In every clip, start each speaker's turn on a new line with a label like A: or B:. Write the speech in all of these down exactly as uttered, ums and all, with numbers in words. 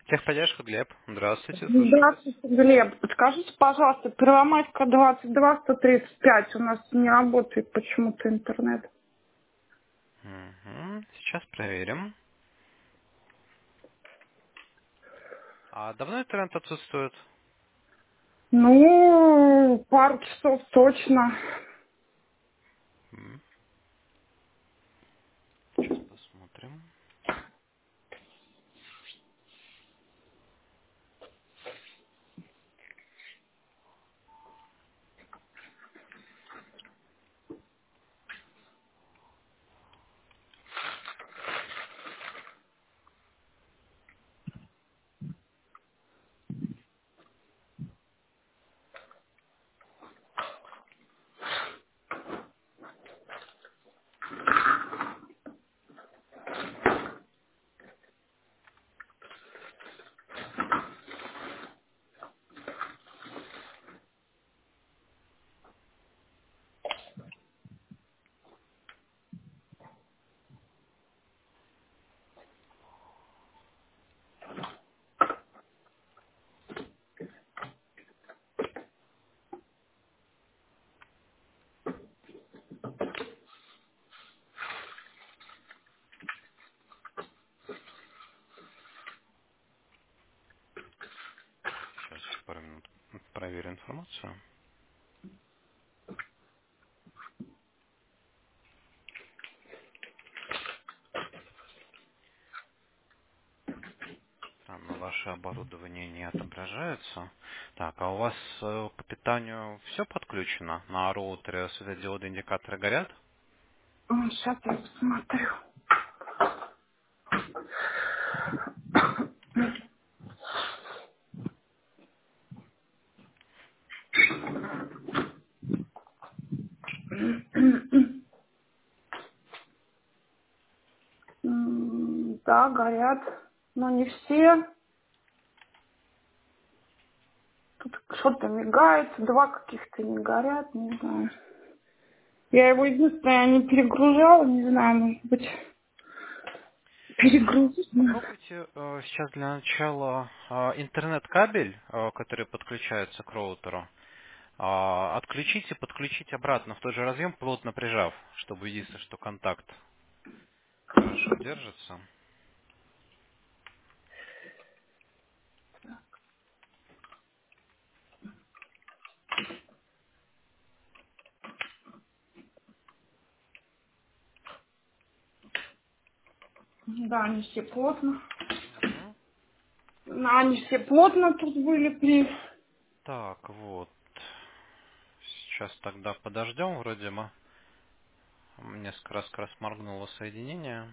A: Техподдержка, Глеб. Здравствуйте, слушаю вас.
B: Здравствуйте, Глеб. Подскажите, пожалуйста, Первомайская двадцать два сто тридцать пять. У нас не работает почему-то интернет.
A: Мгм. Сейчас проверим. А давно интернет отсутствует?
B: Ну, пару часов точно.
A: М, Сейчас посмотрим. Сейчас еще пару минут проверю информацию. Там на ваше оборудование не отображается. Так, а у вас э, по питанию все подключено? На роутере светодиоды, индикаторы горят?
B: Сейчас я посмотрю. М, Да, горят, но не все. Тут что-то мигает, два каких-то не горят, не знаю. Я его единственное не перегружала, не знаю, может быть,
A: А,
B: перегрузить надо.
A: Попробуйте э, сейчас для начала э, интернет-кабель, э, который подключается к роутеру, а, отключить и подключить обратно в тот же разъем, плотно прижав, чтобы убедиться, что контакт хорошо держится.
B: Да, они все плотно.
A: Мгм.
B: Ну, они все плотно тут были при...
A: Так, вот. Сейчас тогда подождем. Вроде бы несколько раз как раз моргнуло соединение.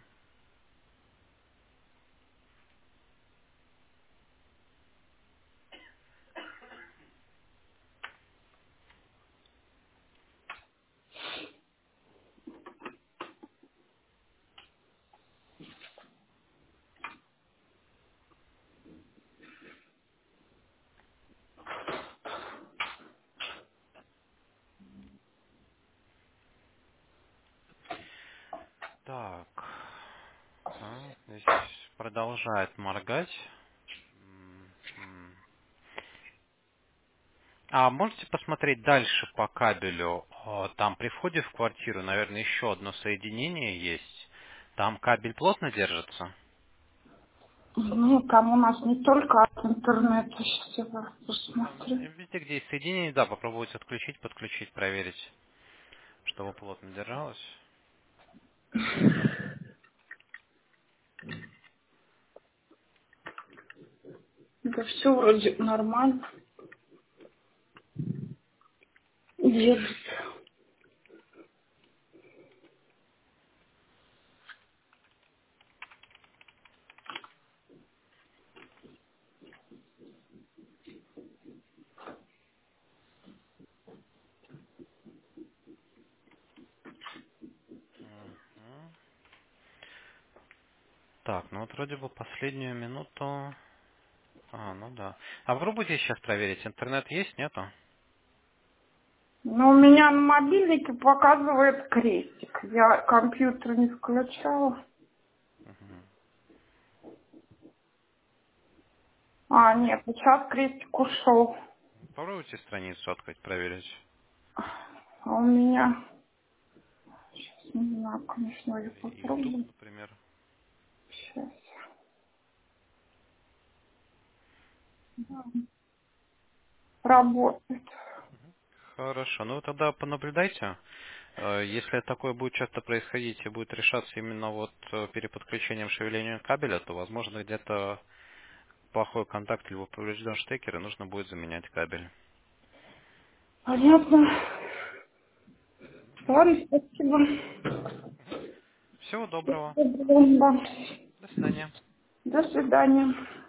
A: Так. А, здесь продолжает моргать. М, м. А можете посмотреть дальше по кабелю? О, Там при входе в квартиру, наверное, еще одно соединение есть. Там кабель плотно держится?
B: Ну, там у нас не только от интернета, сейчас я вас
A: Ну, там
B: посмотрю.
A: везде, где есть соединение, да, попробуйте отключить, подключить, проверить, чтобы плотно держалось.
B: Да все вроде нормально держится.
A: Мгм. Так, ну вот вроде бы последнюю минуту... А, ну да. А попробуйте сейчас проверить, интернет есть, нету?
B: Но у меня на мобильнике показывает крестик. Я компьютер не включала.
A: Мгм.
B: А, нет, сейчас крестик ушел.
A: Попробуйте страницу открыть, проверить.
B: А у меня... Сейчас не знаю, конечно, я
A: Или YouTube,
B: попробую.
A: например.
B: Сейчас. Да. Работает.
A: Хорошо, ну тогда понаблюдайте. Э, Если такое будет часто происходить и будет решаться именно вот э, переподключением шевеления кабеля, то, возможно, где-то плохой контакт либо поврежден штекер, и нужно будет заменять кабель.
B: Понятно. Ладно, спасибо.
A: Всего
B: Всего
A: доброго.
B: доброго.
A: До свидания.
B: До свидания.